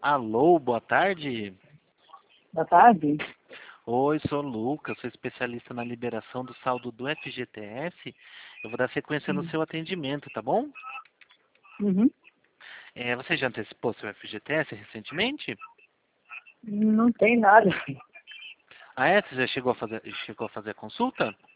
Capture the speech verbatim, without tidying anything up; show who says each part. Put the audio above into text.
Speaker 1: Alô, boa tarde.
Speaker 2: Boa tarde.
Speaker 1: Oi, sou o Lucas, sou especialista na liberação do saldo do F G T S. Eu vou dar sequência no
Speaker 2: Hum.
Speaker 1: seu atendimento, tá bom?
Speaker 2: Uhum.
Speaker 1: É, você já antecipou seu F G T S recentemente?
Speaker 2: Não tem nada.
Speaker 1: Ah, é? Você já chegou a fazer, chegou a fazer a consulta?